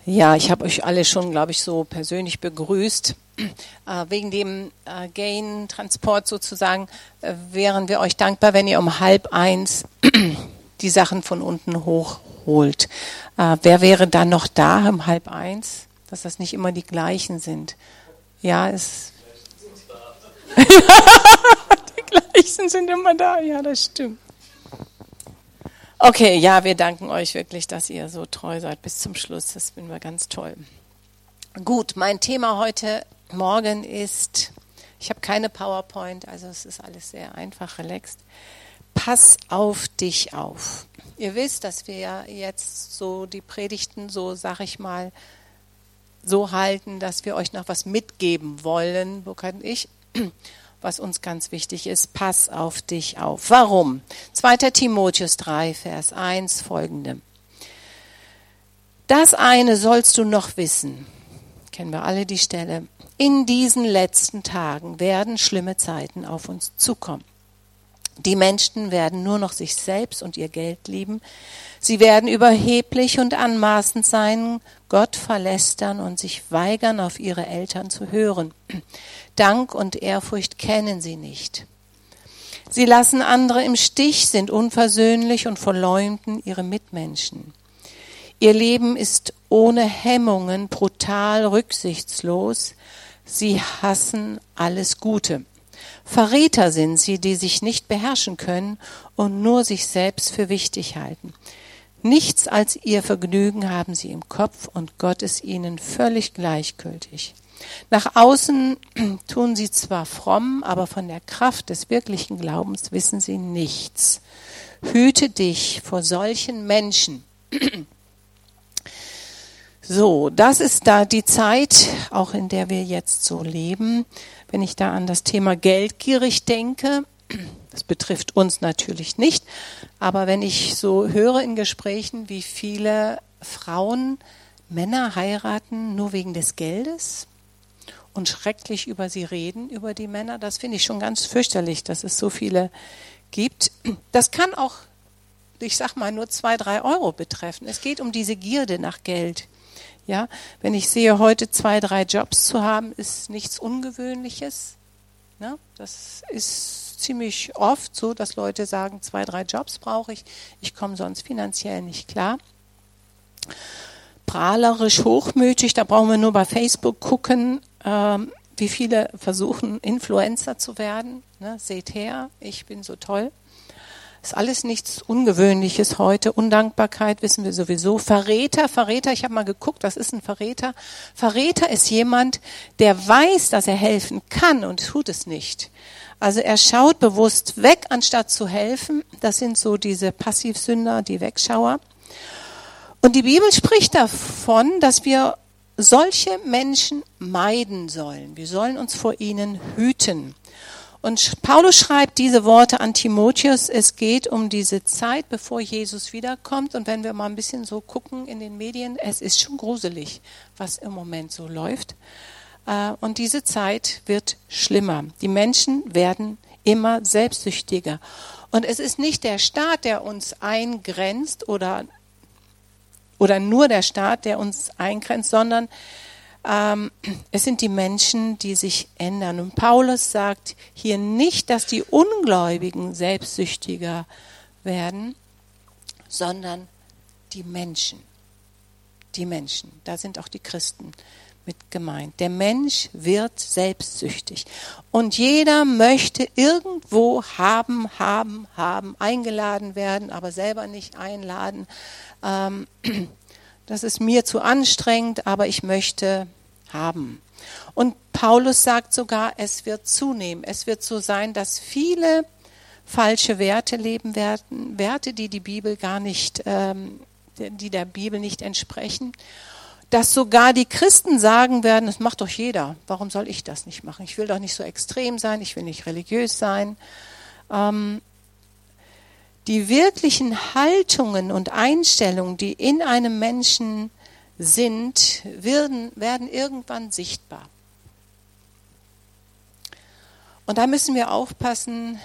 Ja, ich habe euch alle schon, glaube ich, so persönlich begrüßt. Wegen dem Gain-Transport sozusagen wären wir euch dankbar, wenn ihr um 12:30 die Sachen von unten hochholt. Wer wäre dann noch da um 12:30? Dass das nicht immer die gleichen sind. Ja, die gleichen sind immer da. Ja, das stimmt. Okay, ja, wir danken euch wirklich, dass ihr so treu seid bis zum Schluss. Das finden wir ganz toll. Gut, mein Thema heute Morgen ist, ich habe keine PowerPoint, also es ist alles sehr einfach, relaxed. Pass auf dich auf. Ihr wisst, dass wir ja jetzt so die Predigten so, sag ich mal, so halten, dass wir euch noch was mitgeben wollen, Burkhard und ich, was uns ganz wichtig ist. Pass auf dich auf. Warum? 2. Timotheus 3, Vers 1 folgende. Das eine sollst du noch wissen, kennen wir alle die Stelle, in diesen letzten Tagen werden schlimme Zeiten auf uns zukommen. Die Menschen werden nur noch sich selbst und ihr Geld lieben. Sie werden überheblich und anmaßend sein, Gott verlästern und sich weigern, auf ihre Eltern zu hören. Dank und Ehrfurcht kennen sie nicht. Sie lassen andere im Stich, sind unversöhnlich und verleumden ihre Mitmenschen. Ihr Leben ist ohne Hemmungen, brutal, rücksichtslos. Sie hassen alles Gute. Verräter sind sie, die sich nicht beherrschen können und nur sich selbst für wichtig halten. Nichts als ihr Vergnügen haben sie im Kopf und Gott ist ihnen völlig gleichgültig. Nach außen tun sie zwar fromm, aber von der Kraft des wirklichen Glaubens wissen sie nichts. Hüte dich vor solchen Menschen. So, das ist da die Zeit, auch in der wir jetzt so leben. Wenn ich da an das Thema geldgierig denke, das betrifft uns natürlich nicht, aber wenn ich so höre in Gesprächen, wie viele Frauen Männer heiraten nur wegen des Geldes und schrecklich über sie reden, über die Männer, das finde ich schon ganz fürchterlich, dass es so viele gibt. Das kann auch, ich sag mal, nur 2, 3 Euro betreffen. Es geht um diese Gierde nach Geld. Ja, wenn ich sehe, heute 2, 3 Jobs zu haben, ist nichts Ungewöhnliches. Ne? Das ist ziemlich oft so, dass Leute sagen, 2, 3 Jobs brauche ich. Ich komme sonst finanziell nicht klar. Prahlerisch, hochmütig, da brauchen wir nur bei Facebook gucken, wie viele versuchen, Influencer zu werden. Ne? Seht her, ich bin so toll. Ist alles nichts Ungewöhnliches heute. Undankbarkeit wissen wir sowieso. Verräter, ich habe mal geguckt, was ist ein Verräter? Verräter ist jemand, der weiß, dass er helfen kann und tut es nicht. Also er schaut bewusst weg, anstatt zu helfen. Das sind so diese Passivsünder, die Wegschauer. Und die Bibel spricht davon, dass wir solche Menschen meiden sollen. Wir sollen uns vor ihnen hüten. Und Paulus schreibt diese Worte an Timotheus, es geht um diese Zeit, bevor Jesus wiederkommt. Und wenn wir mal ein bisschen so gucken in den Medien, es ist schon gruselig, was im Moment so läuft. Und diese Zeit wird schlimmer. Die Menschen werden immer selbstsüchtiger. Und es ist nicht der Staat, der uns eingrenzt oder nur der Staat, der uns eingrenzt, sondern es sind die Menschen, die sich ändern. Und Paulus sagt hier nicht, dass die Ungläubigen selbstsüchtiger werden, sondern die Menschen. Die Menschen, da sind auch die Christen mit gemeint. Der Mensch wird selbstsüchtig. Und jeder möchte irgendwo haben, eingeladen werden, aber selber nicht einladen. Das ist mir zu anstrengend, aber ich möchte haben. Und Paulus sagt sogar, es wird zunehmen. Es wird so sein, dass viele falsche Werte leben werden, Werte, die die Bibel gar nicht, die der Bibel nicht entsprechen. Dass sogar die Christen sagen werden, das macht doch jeder. Warum soll ich das nicht machen? Ich will doch nicht so extrem sein, ich will nicht religiös sein. Die wirklichen Haltungen und Einstellungen, die in einem Menschen sind, werden irgendwann sichtbar. Und da müssen wir aufpassen,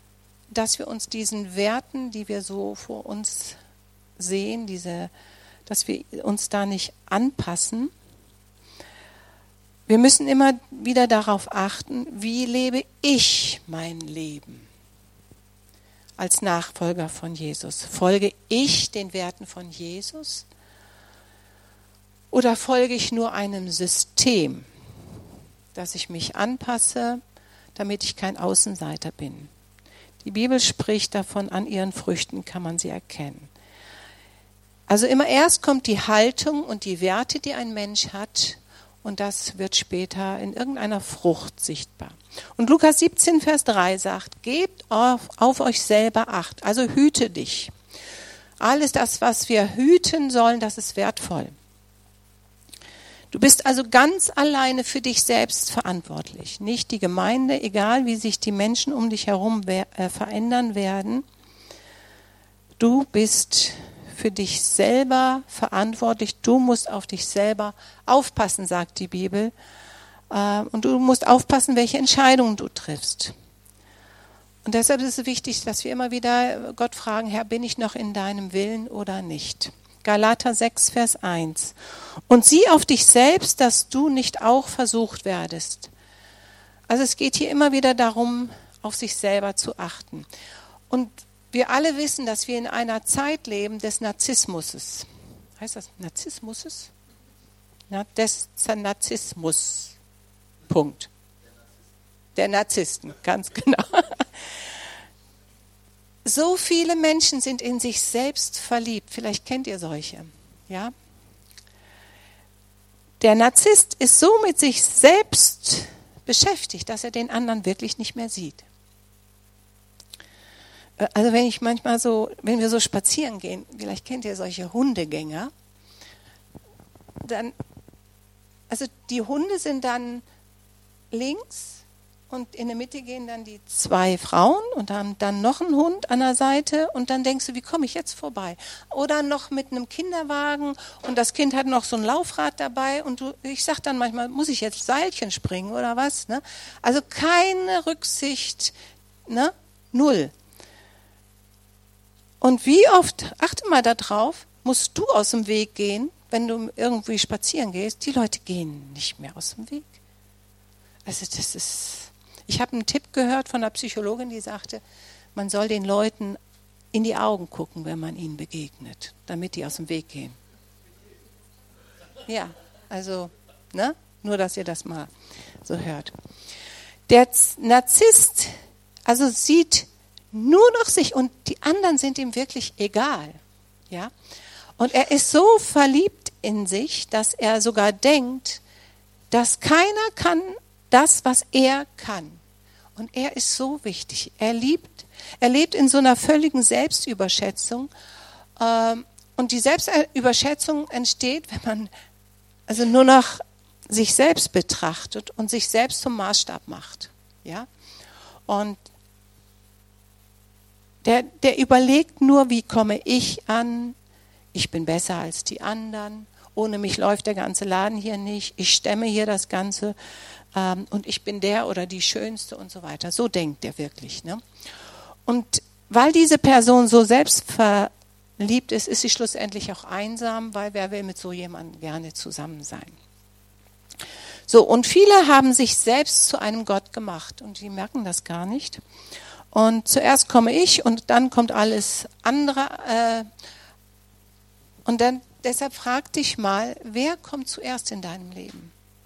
dass wir uns diesen Werten, die wir so vor uns sehen, dass wir uns da nicht anpassen. Wir müssen immer wieder darauf achten, wie lebe ich mein Leben als Nachfolger von Jesus? Folge ich den Werten von Jesus oder folge ich nur einem System, dass ich mich anpasse, damit ich kein Außenseiter bin? Die Bibel spricht davon, an ihren Früchten kann man sie erkennen. Also immer erst kommt die Haltung und die Werte, die ein Mensch hat, und das wird später in irgendeiner Frucht sichtbar. Und Lukas 17, Vers 3 sagt, gebt auf euch selber Acht, also hüte dich. Alles das, was wir hüten sollen, das ist wertvoll. Du bist also ganz alleine für dich selbst verantwortlich. Nicht die Gemeinde, egal wie sich die Menschen um dich herum verändern werden. Du bist für dich selber verantwortlich. Du musst auf dich selber aufpassen, sagt die Bibel. Und du musst aufpassen, welche Entscheidungen du triffst. Und deshalb ist es wichtig, dass wir immer wieder Gott fragen, Herr, bin ich noch in deinem Willen oder nicht? Galater 6, Vers 1. Und sieh auf dich selbst, dass du nicht auch versucht werdest. Also es geht hier immer wieder darum, auf sich selber zu achten. Und wir alle wissen, dass wir in einer Zeit leben des Narzissmus. Heißt das Narzissmus? Des Narzissmus. Punkt. Der Narzissten, ganz genau. So viele Menschen sind in sich selbst verliebt. Vielleicht kennt ihr solche. Ja? Der Narzisst ist so mit sich selbst beschäftigt, dass er den anderen wirklich nicht mehr sieht. Also wenn wir so spazieren gehen, vielleicht kennt ihr solche Hundegänger, dann, also die Hunde sind dann links und in der Mitte gehen dann die zwei Frauen und haben dann noch einen Hund an der Seite und dann denkst du, wie komme ich jetzt vorbei? Oder noch mit einem Kinderwagen und das Kind hat noch so ein Laufrad dabei und ich sage dann manchmal, muss ich jetzt Seilchen springen oder was? Ne? Also keine Rücksicht, ne? Null. Und wie oft, achte mal da drauf, musst du aus dem Weg gehen, wenn du irgendwie spazieren gehst? Die Leute gehen nicht mehr aus dem Weg. Also das ist... Ich habe einen Tipp gehört von einer Psychologin, die sagte, man soll den Leuten in die Augen gucken, wenn man ihnen begegnet, damit die aus dem Weg gehen. Ja, also, ne? Nur, dass ihr das mal so hört. Der Narzisst, also sieht nur noch sich und die anderen sind ihm wirklich egal. Ja? Und er ist so verliebt in sich, dass er sogar denkt, dass keiner kann das, was er kann. Und er ist so wichtig. Er lebt in so einer völligen Selbstüberschätzung. Und die Selbstüberschätzung entsteht, wenn man also nur noch sich selbst betrachtet und sich selbst zum Maßstab macht. Ja? Und der überlegt nur, wie komme ich an? Ich bin besser als die anderen. Ohne mich läuft der ganze Laden hier nicht. Ich stemme hier das Ganze. Und ich bin der oder die Schönste und so weiter. So denkt er wirklich. Ne? Und weil diese Person so selbstverliebt ist, ist sie schlussendlich auch einsam, weil wer will mit so jemandem gerne zusammen sein. So, und viele haben sich selbst zu einem Gott gemacht und die merken das gar nicht. Und zuerst komme ich und dann kommt alles andere. Und dann deshalb frag dich mal, wer kommt zuerst in deinem Leben?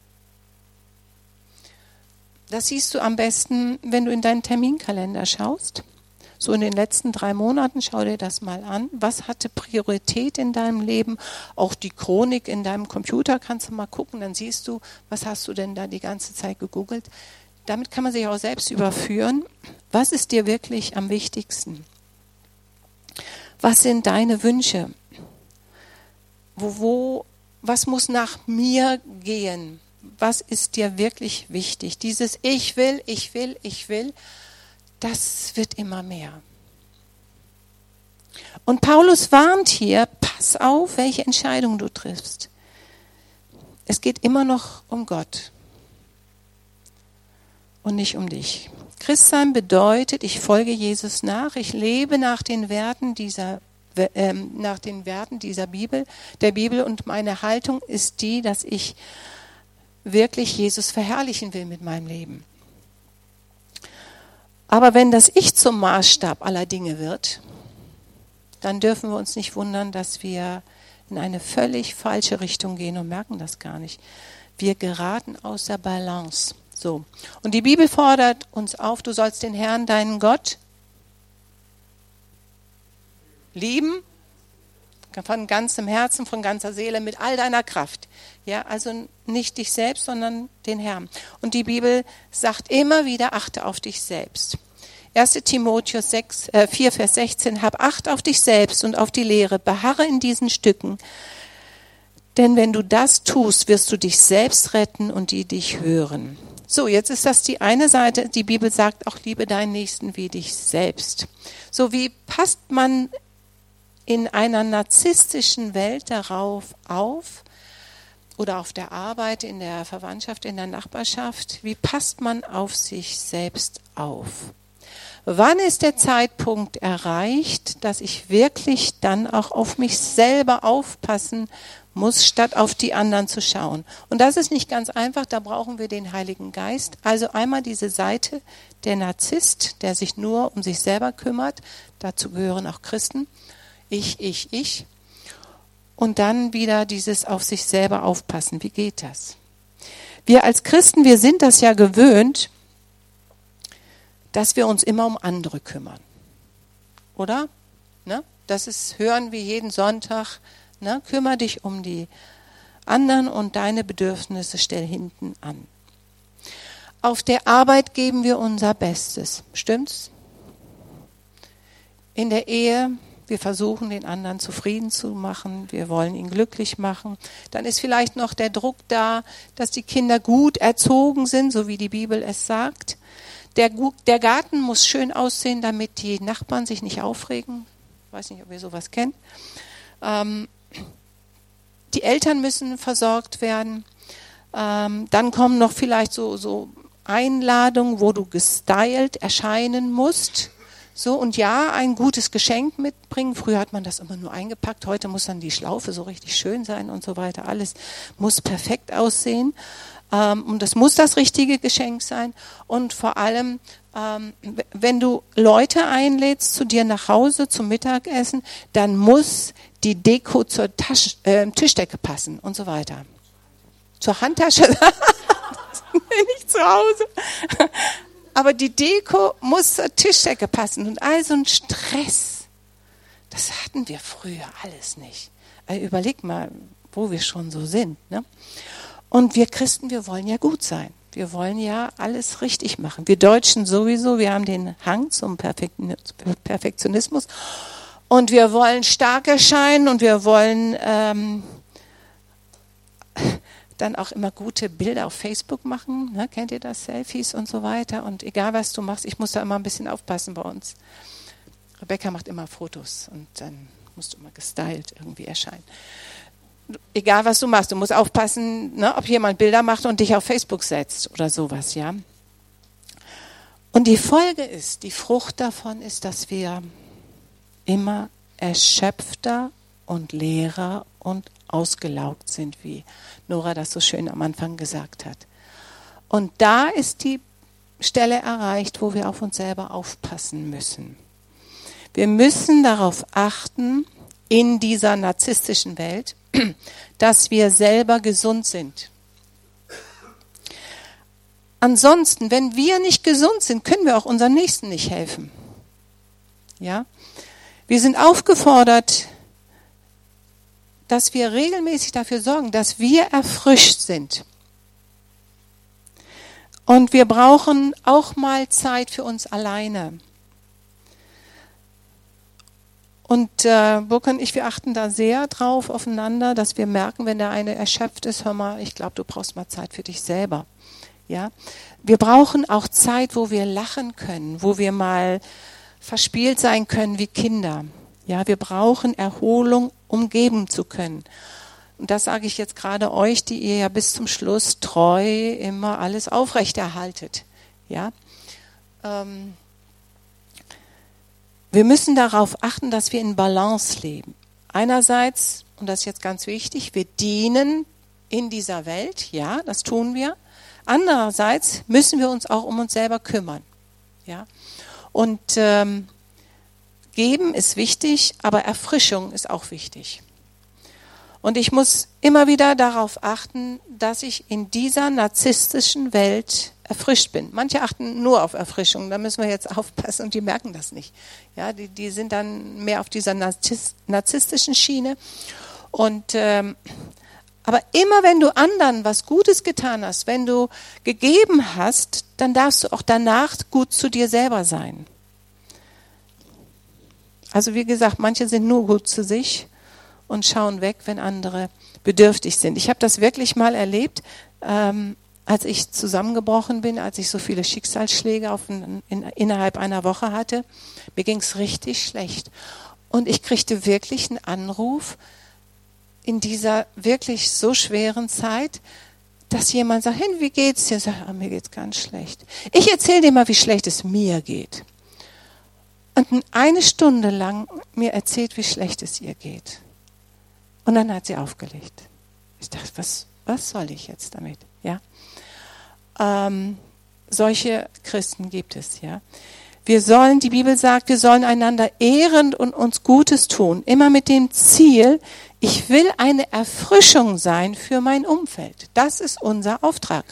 Das siehst du am besten, wenn du in deinen Terminkalender schaust. So in den letzten 3 Monaten, schau dir das mal an. Was hatte Priorität in deinem Leben? Auch die Chronik in deinem Computer kannst du mal gucken, dann siehst du, was hast du denn da die ganze Zeit gegoogelt. Damit kann man sich auch selbst überführen. Was ist dir wirklich am wichtigsten? Was sind deine Wünsche? Was muss nach mir gehen? Was ist dir wirklich wichtig? Dieses Ich will, das wird immer mehr. Und Paulus warnt hier, pass auf, welche Entscheidung du triffst. Es geht immer noch um Gott und nicht um dich. Christsein bedeutet, ich folge Jesus nach, ich lebe nach den Werten dieser nach den Werten der Bibel, und meine Haltung ist die, dass ich wirklich Jesus verherrlichen will mit meinem Leben. Aber wenn das Ich zum Maßstab aller Dinge wird, dann dürfen wir uns nicht wundern, dass wir in eine völlig falsche Richtung gehen und merken das gar nicht. Wir geraten aus der Balance. So. Und die Bibel fordert uns auf, du sollst den Herrn, deinen Gott, lieben, von ganzem Herzen, von ganzer Seele, mit all deiner Kraft. Ja, also nicht dich selbst, sondern den Herrn. Und die Bibel sagt immer wieder, achte auf dich selbst. 1. Timotheus 4, Vers 16, hab Acht auf dich selbst und auf die Lehre, beharre in diesen Stücken. Denn wenn du das tust, wirst du dich selbst retten und die dich hören. So, jetzt ist das die eine Seite. Die Bibel sagt auch, liebe deinen Nächsten wie dich selbst. So, wie passt man in einer narzisstischen Welt darauf auf, oder auf der Arbeit, in der Verwandtschaft, in der Nachbarschaft, wie passt man auf sich selbst auf? Wann ist der Zeitpunkt erreicht, dass ich wirklich dann auch auf mich selber aufpassen muss, statt auf die anderen zu schauen? Und das ist nicht ganz einfach, da brauchen wir den Heiligen Geist. Also einmal diese Seite, der Narzisst, der sich nur um sich selber kümmert, dazu gehören auch Christen, ich. Und dann wieder dieses auf sich selber aufpassen. Wie geht das? Wir als Christen, wir sind das ja gewöhnt, dass wir uns immer um andere kümmern. Oder? Ne? Hören wir jeden Sonntag. Ne? Kümmere dich um die anderen und deine Bedürfnisse stell hinten an. Auf der Arbeit geben wir unser Bestes. Stimmt's? In der Ehe, wir versuchen, den anderen zufrieden zu machen. Wir wollen ihn glücklich machen. Dann ist vielleicht noch der Druck da, dass die Kinder gut erzogen sind, so wie die Bibel es sagt. Der Garten muss schön aussehen, damit die Nachbarn sich nicht aufregen. Ich weiß nicht, ob ihr sowas kennt. Die Eltern müssen versorgt werden. Dann kommen noch vielleicht so Einladungen, wo du gestylt erscheinen musst. So, und ja, ein gutes Geschenk mitbringen. Früher hat man das immer nur eingepackt. Heute muss dann die Schlaufe so richtig schön sein und so weiter. Alles muss perfekt aussehen. Und das muss das richtige Geschenk sein. Und vor allem, wenn du Leute einlädst zu dir nach Hause zum Mittagessen, dann muss die Deko zur Tischdecke passen und so weiter. Zur Handtasche, nicht zu Hause. Aber die Deko muss zur Tischdecke passen und all so ein Stress. Das hatten wir früher alles nicht. Also überleg mal, wo wir schon so sind. Ne? Und wir Christen, wir wollen ja gut sein. Wir wollen ja alles richtig machen. Wir Deutschen sowieso, wir haben den Hang zum Perfektionismus. Und wir wollen stark erscheinen und wir wollen dann auch immer gute Bilder auf Facebook machen. Ne? Kennt ihr das? Selfies und so weiter. Und egal, was du machst, ich muss da immer ein bisschen aufpassen bei uns. Rebecca macht immer Fotos und dann musst du immer gestylt irgendwie erscheinen. Egal, was du machst, du musst aufpassen, ne, ob jemand Bilder macht und dich auf Facebook setzt oder sowas, ja. Und die Frucht davon ist, dass wir immer erschöpfter und leerer und ausgelaugt sind, wie Nora das so schön am Anfang gesagt hat. Und da ist die Stelle erreicht, wo wir auf uns selber aufpassen müssen. Wir müssen darauf achten, in dieser narzisstischen Welt, dass wir selber gesund sind. Ansonsten, wenn wir nicht gesund sind, können wir auch unserem Nächsten nicht helfen. Ja? Wir sind aufgefordert, dass wir regelmäßig dafür sorgen, dass wir erfrischt sind. Und wir brauchen auch mal Zeit für uns alleine. Und Burke und ich, wir achten da sehr drauf aufeinander, dass wir merken, wenn der eine erschöpft ist, hör mal, ich glaube, du brauchst mal Zeit für dich selber. Ja? Wir brauchen auch Zeit, wo wir lachen können, wo wir mal verspielt sein können wie Kinder. Ja, wir brauchen Erholung, um geben zu können. Und das sage ich jetzt gerade euch, die ihr ja bis zum Schluss treu immer alles aufrechterhaltet. Ja? wir müssen darauf achten, dass wir in Balance leben. Einerseits, und das ist jetzt ganz wichtig, wir dienen in dieser Welt, ja, das tun wir. Andererseits müssen wir uns auch um uns selber kümmern. Ja? Und geben ist wichtig, aber Erfrischung ist auch wichtig. Und ich muss immer wieder darauf achten, dass ich in dieser narzisstischen Welt erfrischt bin. Manche achten nur auf Erfrischung, da müssen wir jetzt aufpassen und die merken das nicht. Ja, die sind dann mehr auf dieser narzisstischen Schiene. Und aber immer wenn du anderen was Gutes getan hast, wenn du gegeben hast, dann darfst du auch danach gut zu dir selber sein. Also wie gesagt, manche sind nur gut zu sich und schauen weg, wenn andere bedürftig sind. Ich habe das wirklich mal erlebt, als ich zusammengebrochen bin, als ich so viele Schicksalsschläge innerhalb einer Woche hatte. Mir ging es richtig schlecht. Und ich kriegte wirklich einen Anruf, in dieser wirklich so schweren Zeit, dass jemand sagt, hey, wie geht's dir? Ich sage, mir geht's ganz schlecht. Ich erzähle dir mal, wie schlecht es mir geht. Und eine Stunde lang mir erzählt, wie schlecht es ihr geht. Und dann hat sie aufgelegt. Ich dachte, was soll ich jetzt damit? Ja. Solche Christen gibt es, ja. Die Bibel sagt, wir sollen einander ehren und uns Gutes tun. Immer mit dem Ziel, ich will eine Erfrischung sein für mein Umfeld. Das ist unser Auftrag.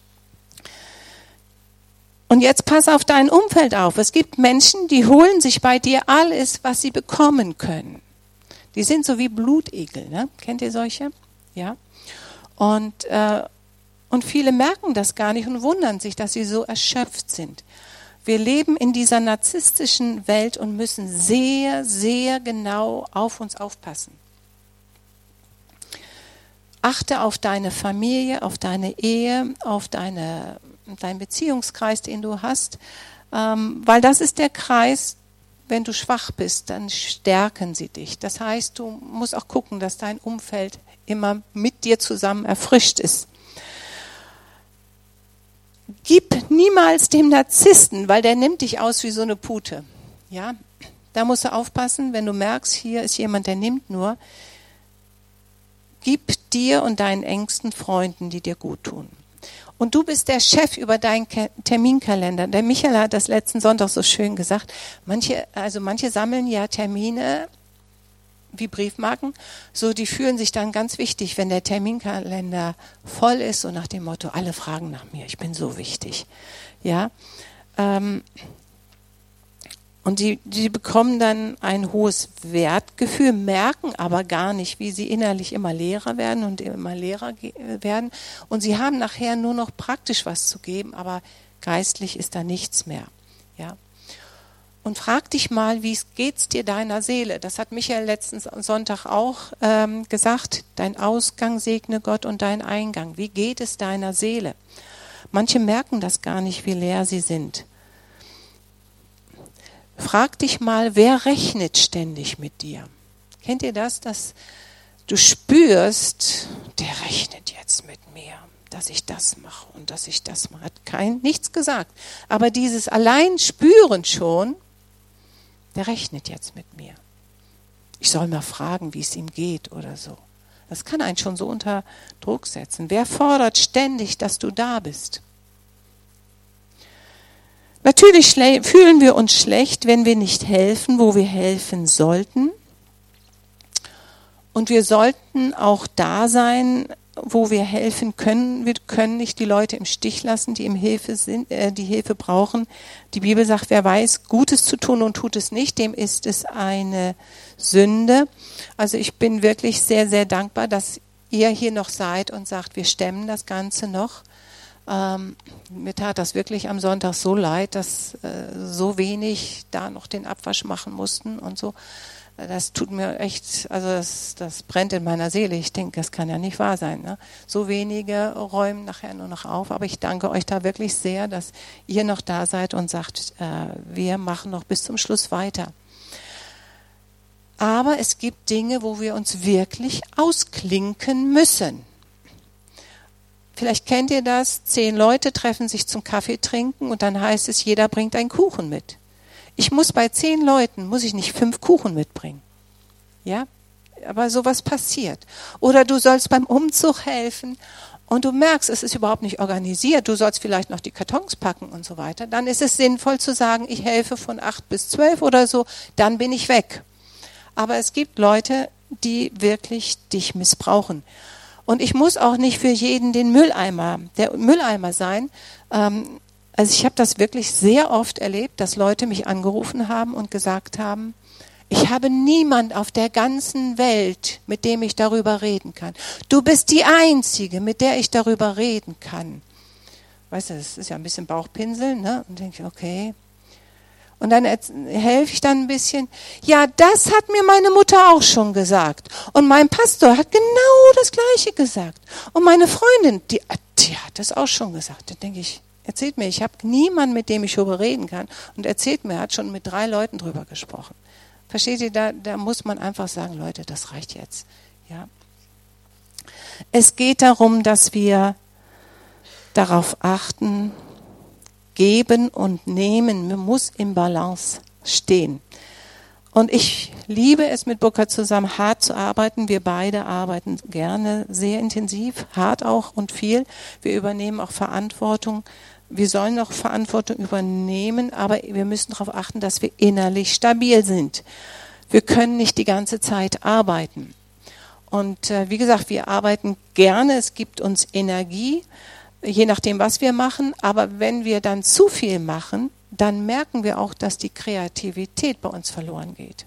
Und jetzt pass auf dein Umfeld auf. Es gibt Menschen, die holen sich bei dir alles, was sie bekommen können. Die sind so wie Blutegel, ne? Kennt ihr solche? Ja. Und viele merken das gar nicht und wundern sich, dass sie so erschöpft sind. Wir leben in dieser narzisstischen Welt und müssen sehr, sehr genau auf uns aufpassen. Achte auf deine Familie, auf deine Ehe, auf deinen Beziehungskreis, den du hast, weil das ist der Kreis, wenn du schwach bist, dann stärken sie dich. Das heißt, du musst auch gucken, dass dein Umfeld immer mit dir zusammen erfrischt ist. Gib niemals dem Narzissten, weil der nimmt dich aus wie so eine Pute. Ja, da musst du aufpassen, wenn du merkst, hier ist jemand, der nimmt nur. Gib dir und deinen engsten Freunden, die dir gut tun. Und du bist der Chef über deinen Terminkalender. Der Michael hat das letzten Sonntag so schön gesagt. Manche sammeln ja Termine wie Briefmarken, so die fühlen sich dann ganz wichtig, wenn der Terminkalender voll ist, so nach dem Motto, alle fragen nach mir, ich bin so wichtig. Ja, und die bekommen dann ein hohes Wertgefühl, merken aber gar nicht, wie sie innerlich immer leerer werden und immer leerer werden. Und sie haben nachher nur noch praktisch was zu geben, aber geistlich ist da nichts mehr. Ja. Und frag dich mal, wie geht's dir deiner Seele? Das hat Michael letzten Sonntag auch gesagt. Dein Ausgang segne Gott und dein Eingang. Wie geht es deiner Seele? Manche merken das gar nicht, wie leer sie sind. Frag dich mal, wer rechnet ständig mit dir? Kennt ihr das, dass du spürst, der rechnet jetzt mit mir, dass ich das mache und dass ich das mache? Hat nichts gesagt. Aber dieses allein spüren schon, der rechnet jetzt mit mir. Ich soll mal fragen, wie es ihm geht oder so. Das kann einen schon so unter Druck setzen. Wer fordert ständig, dass du da bist? Natürlich fühlen wir uns schlecht, wenn wir nicht helfen, wo wir helfen sollten. Und wir sollten auch da sein, wo wir helfen können. Wir können nicht die Leute im Stich lassen, die die Hilfe brauchen. Die Bibel sagt, wer weiß, Gutes zu tun und tut es nicht, dem ist es eine Sünde. Also ich bin wirklich sehr, sehr dankbar, dass ihr hier noch seid und sagt, wir stemmen das Ganze noch. Mir tat das wirklich am Sonntag so leid, dass so wenig da noch den Abwasch machen mussten und so. Das tut mir echt, also das brennt in meiner Seele. Ich denke, das kann ja nicht wahr sein. Ne? So wenige räumen nachher nur noch auf. Aber ich danke euch da wirklich sehr, dass ihr noch da seid und sagt, wir machen noch bis zum Schluss weiter. Aber es gibt Dinge, wo wir uns wirklich ausklinken müssen. Vielleicht kennt ihr das, 10 Leute treffen sich zum Kaffee trinken und dann heißt es, jeder bringt einen Kuchen mit. Ich muss bei 10 Leuten, muss ich nicht 5 Kuchen mitbringen. Ja, aber sowas passiert. Oder du sollst beim Umzug helfen und du merkst, es ist überhaupt nicht organisiert. Du sollst vielleicht noch die Kartons packen und so weiter. Dann ist es sinnvoll zu sagen, ich helfe von 8 bis 12 oder so, dann bin ich weg. Aber es gibt Leute, die wirklich dich missbrauchen. Und ich muss auch nicht für jeden der Mülleimer sein. Also ich habe das wirklich sehr oft erlebt, dass Leute mich angerufen haben und gesagt haben, ich habe niemand auf der ganzen Welt, mit dem ich darüber reden kann. Du bist die Einzige, mit der ich darüber reden kann. Weißt du, das ist ja ein bisschen Bauchpinseln, ne? Und denke ich, okay. Und dann helfe ich dann ein bisschen. Ja, das hat mir meine Mutter auch schon gesagt. Und mein Pastor hat genau das Gleiche gesagt. Und meine Freundin, die hat das auch schon gesagt. Dann denke ich, erzählt mir, ich habe niemanden, mit dem ich darüber reden kann. Und erzählt mir, er hat schon mit 3 Leuten drüber gesprochen. Versteht ihr, da muss man einfach sagen, Leute, das reicht jetzt. Ja. Es geht darum, dass wir darauf achten, geben und nehmen, man muss im Balance stehen. Und ich liebe es, mit Burkhard zusammen hart zu arbeiten. Wir beide arbeiten gerne sehr intensiv, hart auch und viel. Wir übernehmen auch Verantwortung. Wir sollen auch Verantwortung übernehmen, aber wir müssen darauf achten, dass wir innerlich stabil sind. Wir können nicht die ganze Zeit arbeiten. Und wie gesagt, wir arbeiten gerne, es gibt uns Energie, je nachdem, was wir machen. Aber wenn wir dann zu viel machen, dann merken wir auch, dass die Kreativität bei uns verloren geht.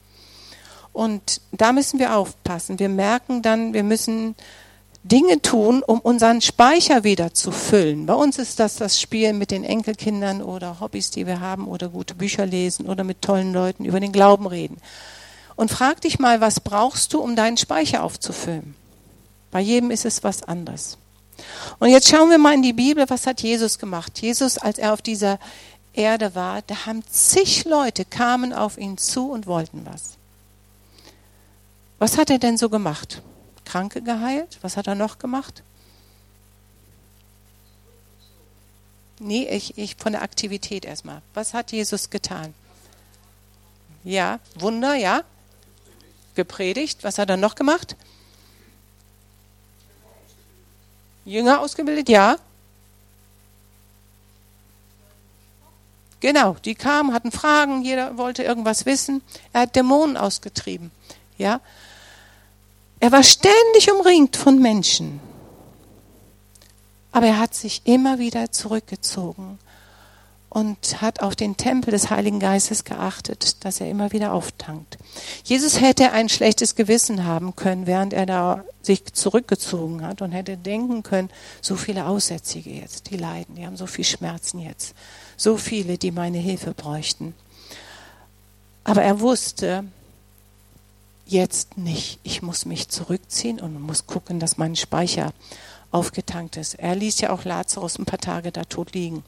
Und da müssen wir aufpassen. Wir merken dann, wir müssen Dinge tun, um unseren Speicher wieder zu füllen. Bei uns ist das Spiel mit den Enkelkindern oder Hobbys, die wir haben, oder gute Bücher lesen oder mit tollen Leuten über den Glauben reden. Und frag dich mal, was brauchst du, um deinen Speicher aufzufüllen? Bei jedem ist es was anderes. Und jetzt schauen wir mal in die Bibel, was hat Jesus gemacht? Jesus, als er auf dieser Erde war, da haben zig Leute, kamen auf ihn zu und wollten was. Was hat er denn so gemacht? Kranke geheilt? Was hat er noch gemacht? Nee, ich von der Aktivität erstmal. Was hat Jesus getan? Ja, Wunder, ja. Gepredigt. Was hat er noch gemacht? Jünger ausgebildet, ja. Genau, die kamen, hatten Fragen, jeder wollte irgendwas wissen. Er hat Dämonen ausgetrieben, ja. Er war ständig umringt von Menschen. Aber er hat sich immer wieder zurückgezogen und hat auf den Tempel des Heiligen Geistes geachtet, dass er immer wieder auftankt. Jesus hätte ein schlechtes Gewissen haben können, während er da sich zurückgezogen hat und hätte denken können, so viele Aussätzige jetzt, die leiden, die haben so viel Schmerzen jetzt, so viele, die meine Hilfe bräuchten. Aber er wusste, jetzt nicht. Ich muss mich zurückziehen und muss gucken, dass mein Speicher aufgetankt ist. Er ließ ja auch Lazarus ein paar Tage da tot liegen.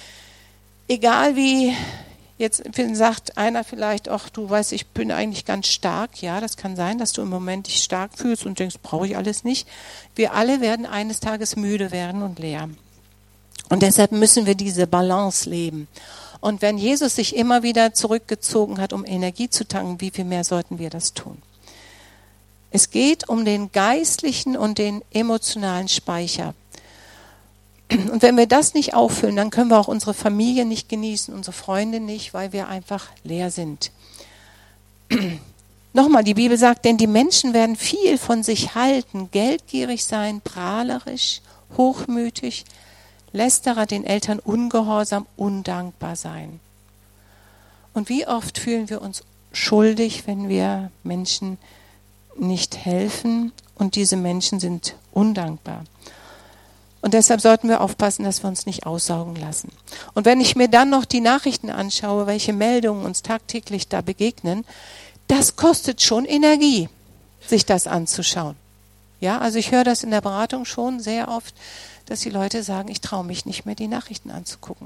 Egal wie, jetzt sagt einer vielleicht, ach du weißt, ich bin eigentlich ganz stark. Ja, das kann sein, dass du im Moment dich stark fühlst und denkst, brauche ich alles nicht. Wir alle werden eines Tages müde werden und leer. Und deshalb müssen wir diese Balance leben. Und wenn Jesus sich immer wieder zurückgezogen hat, um Energie zu tanken, wie viel mehr sollten wir das tun? Es geht um den geistlichen und den emotionalen Speicher. Und wenn wir das nicht auffüllen, dann können wir auch unsere Familie nicht genießen, unsere Freunde nicht, weil wir einfach leer sind. Nochmal, die Bibel sagt, denn die Menschen werden viel von sich halten, geldgierig sein, prahlerisch, hochmütig, Lästerer, den Eltern ungehorsam, undankbar sein. Und wie oft fühlen wir uns schuldig, wenn wir Menschen nicht helfen und diese Menschen sind undankbar. Und deshalb sollten wir aufpassen, dass wir uns nicht aussaugen lassen. Und wenn ich mir dann noch die Nachrichten anschaue, welche Meldungen uns tagtäglich da begegnen, das kostet schon Energie, sich das anzuschauen. Ja, also ich höre das in der Beratung schon sehr oft, dass die Leute sagen, ich traue mich nicht mehr, die Nachrichten anzugucken.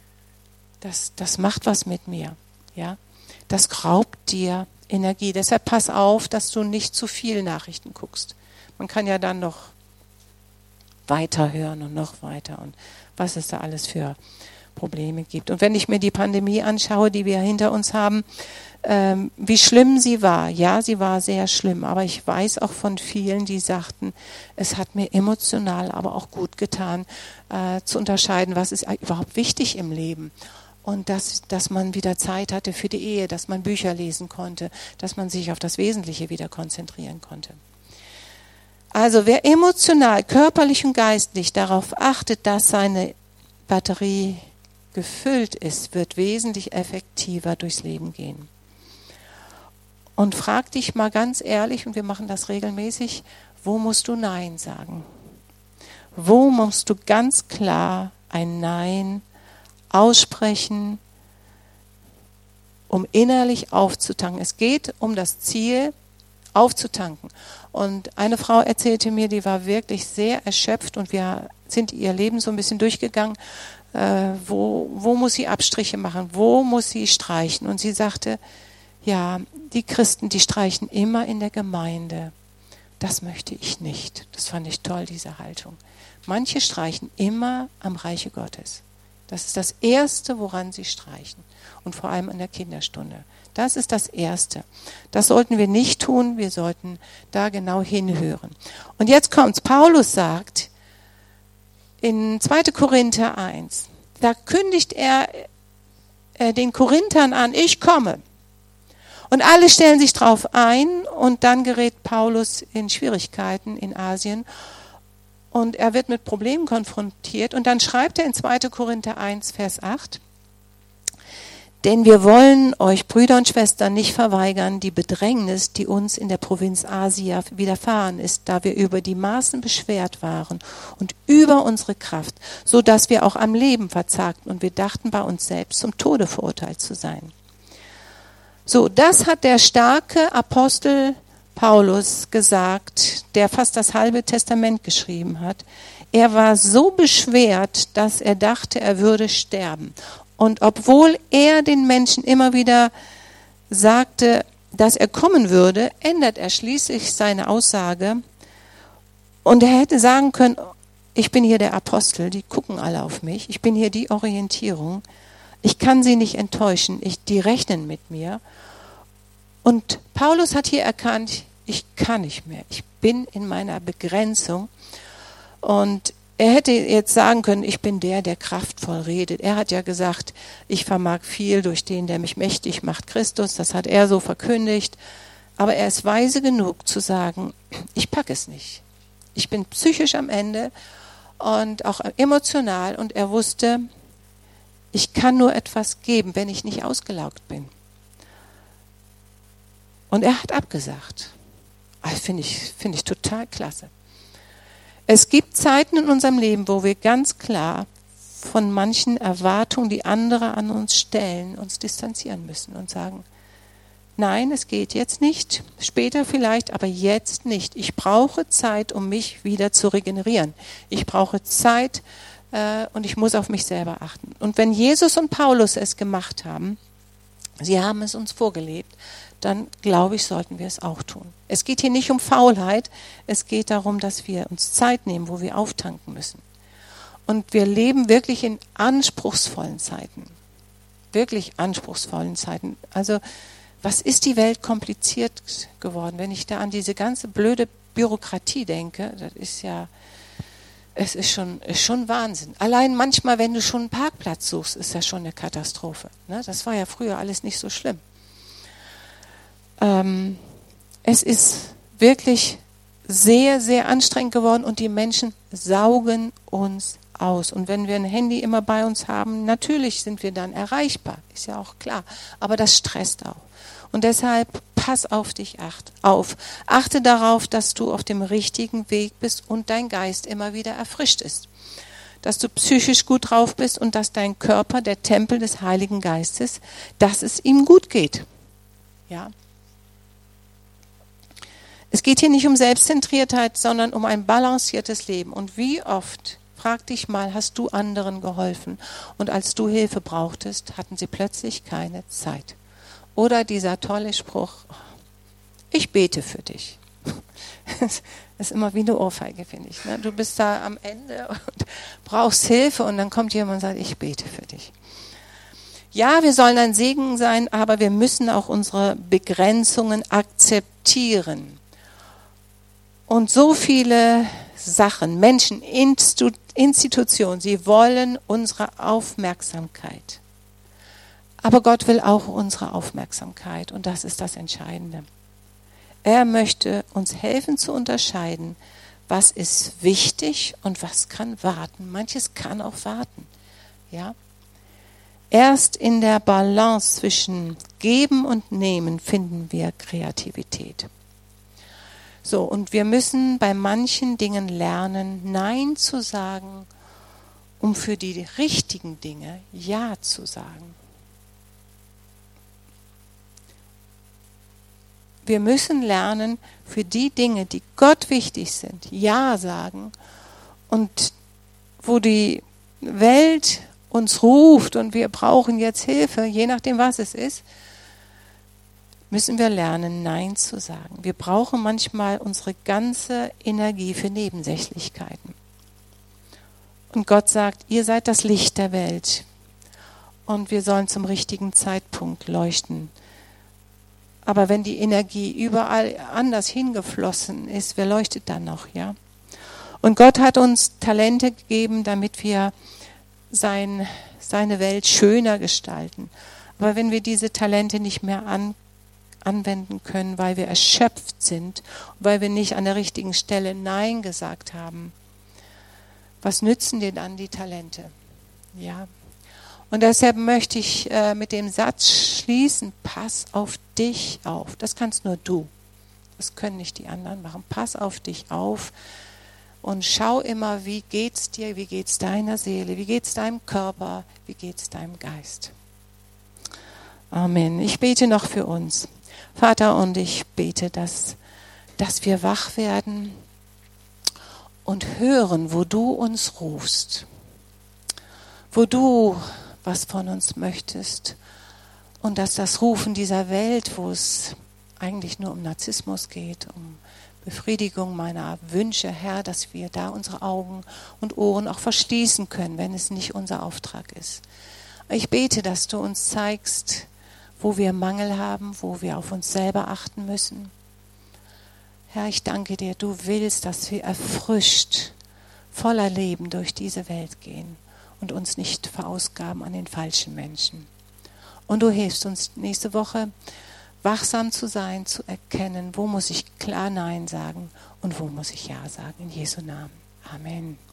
Das macht was mit mir. Ja, das raubt dir Energie. Deshalb pass auf, dass du nicht zu viel Nachrichten guckst. Man kann ja dann noch weiterhören und noch weiter und was es da alles für Probleme gibt. Und wenn ich mir die Pandemie anschaue, die wir hinter uns haben, wie schlimm sie war. Ja, sie war sehr schlimm, aber ich weiß auch von vielen, die sagten, es hat mir emotional, aber auch gut getan, zu unterscheiden, was ist überhaupt wichtig im Leben. Und dass man wieder Zeit hatte für die Ehe, dass man Bücher lesen konnte, dass man sich auf das Wesentliche wieder konzentrieren konnte. Also wer emotional, körperlich und geistlich darauf achtet, dass seine Batterie gefüllt ist, wird wesentlich effektiver durchs Leben gehen. Und frag dich mal ganz ehrlich, und wir machen das regelmäßig, wo musst du Nein sagen? Wo musst du ganz klar ein Nein aussprechen, um innerlich aufzutanken? Es geht um das Ziel, aufzutanken. Und eine Frau erzählte mir, die war wirklich sehr erschöpft und wir sind ihr Leben so ein bisschen durchgegangen, wo muss sie Abstriche machen, wo muss sie streichen? Und sie sagte, ja, die Christen, die streichen immer in der Gemeinde. Das möchte ich nicht. Das fand ich toll, diese Haltung. Manche streichen immer am Reiche Gottes. Das ist das Erste, woran sie streichen. Und vor allem an der Kinderstunde. Das ist das Erste. Das sollten wir nicht tun. Wir sollten da genau hinhören. Und jetzt kommt's. Paulus sagt in 2. Korinther 1, da kündigt er den Korinthern an, ich komme. Und alle stellen sich drauf ein und dann gerät Paulus in Schwierigkeiten in Asien und er wird mit Problemen konfrontiert und dann schreibt er in 2. Korinther 1, Vers 8, denn wir wollen euch, Brüder und Schwestern, nicht verweigern, die Bedrängnis, die uns in der Provinz Asia widerfahren ist, da wir über die Maßen beschwert waren und über unsere Kraft, so dass wir auch am Leben verzagten und wir dachten bei uns selbst zum Tode verurteilt zu sein. So, das hat der starke Apostel Paulus gesagt, der fast das halbe Testament geschrieben hat. Er war so beschwert, dass er dachte, er würde sterben. Und obwohl er den Menschen immer wieder sagte, dass er kommen würde, ändert er schließlich seine Aussage. Und er hätte sagen können, ich bin hier der Apostel, die gucken alle auf mich, ich bin hier die Orientierung, ich kann sie nicht enttäuschen, die rechnen mit mir. Und Paulus hat hier erkannt, ich kann nicht mehr, ich bin in meiner Begrenzung. Und er hätte jetzt sagen können, ich bin der kraftvoll redet. Er hat ja gesagt, ich vermag viel durch den, der mich mächtig macht, Christus. Das hat er so verkündigt. Aber er ist weise genug zu sagen, ich packe es nicht. Ich bin psychisch am Ende und auch emotional. Und er wusste, ich kann nur etwas geben, wenn ich nicht ausgelaugt bin. Und er hat abgesagt. Das finde ich total klasse. Es gibt Zeiten in unserem Leben, wo wir ganz klar von manchen Erwartungen, die andere an uns stellen, uns distanzieren müssen und sagen, nein, es geht jetzt nicht, später vielleicht, aber jetzt nicht. Ich brauche Zeit, um mich wieder zu regenerieren. Ich brauche Zeit und ich muss auf mich selber achten. Und wenn Jesus und Paulus es gemacht haben, sie haben es uns vorgelebt, dann glaube ich, sollten wir es auch tun. Es geht hier nicht um Faulheit, es geht darum, dass wir uns Zeit nehmen, wo wir auftanken müssen. Und wir leben wirklich in anspruchsvollen Zeiten. Wirklich anspruchsvollen Zeiten. Also, was ist die Welt kompliziert geworden? Wenn ich da an diese ganze blöde Bürokratie denke, das ist ja, es ist schon Wahnsinn. Allein manchmal, wenn du schon einen Parkplatz suchst, ist das schon eine Katastrophe. Ne? Das war ja früher alles nicht so schlimm. Es ist wirklich sehr, sehr anstrengend geworden und die Menschen saugen uns aus. Und wenn wir ein Handy immer bei uns haben, natürlich sind wir dann erreichbar, ist ja auch klar. Aber das stresst auch. Und deshalb pass auf dich auf. Achte darauf, dass du auf dem richtigen Weg bist und dein Geist immer wieder erfrischt ist. Dass du psychisch gut drauf bist und dass dein Körper, der Tempel des Heiligen Geistes, dass es ihm gut geht. Ja. Es geht hier nicht um Selbstzentriertheit, sondern um ein balanciertes Leben. Und wie oft, frag dich mal, hast du anderen geholfen? Und als du Hilfe brauchtest, hatten sie plötzlich keine Zeit. Oder dieser tolle Spruch, ich bete für dich. Das ist immer wie eine Ohrfeige, finde ich. Ne? Du bist da am Ende und brauchst Hilfe und dann kommt jemand und sagt, ich bete für dich. Ja, wir sollen ein Segen sein, aber wir müssen auch unsere Begrenzungen akzeptieren. Und so viele Sachen, Menschen, Institutionen, sie wollen unsere Aufmerksamkeit. Aber Gott will auch unsere Aufmerksamkeit und das ist das Entscheidende. Er möchte uns helfen zu unterscheiden, was ist wichtig und was kann warten. Manches kann auch warten. Ja? Erst in der Balance zwischen Geben und Nehmen finden wir Kreativität. So, und wir müssen bei manchen Dingen lernen, Nein zu sagen, um für die richtigen Dinge Ja zu sagen. Wir müssen lernen, für die Dinge, die Gott wichtig sind, Ja sagen. Und wo die Welt uns ruft und wir brauchen jetzt Hilfe, je nachdem, was es ist, müssen wir lernen, Nein zu sagen. Wir brauchen manchmal unsere ganze Energie für Nebensächlichkeiten. Und Gott sagt, ihr seid das Licht der Welt und wir sollen zum richtigen Zeitpunkt leuchten. Aber wenn die Energie überall anders hingeflossen ist, wer leuchtet dann noch, ja? Und Gott hat uns Talente gegeben, damit wir seine Welt schöner gestalten. Aber wenn wir diese Talente nicht mehr anwenden können, weil wir erschöpft sind, weil wir nicht an der richtigen Stelle Nein gesagt haben, was nützen dir dann die Talente? Ja. Und deshalb möchte ich mit dem Satz schließen, pass auf dich auf. Das kannst nur du. Das können nicht die anderen machen. Pass auf dich auf und schau immer, wie geht's dir, wie geht's deiner Seele, wie geht's deinem Körper, wie geht's deinem Geist. Amen. Ich bete noch für uns. Vater, und ich bete, dass wir wach werden und hören, wo du uns rufst, wo du was von uns möchtest und dass das Rufen dieser Welt, wo es eigentlich nur um Narzissmus geht, um Befriedigung meiner Wünsche, Herr, dass wir da unsere Augen und Ohren auch verschließen können, wenn es nicht unser Auftrag ist. Ich bete, dass du uns zeigst, wo wir Mangel haben, wo wir auf uns selber achten müssen. Herr, ich danke dir, du willst, dass wir erfrischt, voller Leben durch diese Welt gehen und uns nicht verausgaben an den falschen Menschen. Und du hilfst uns nächste Woche, wachsam zu sein, zu erkennen, wo muss ich klar Nein sagen und wo muss ich Ja sagen. In Jesu Namen. Amen.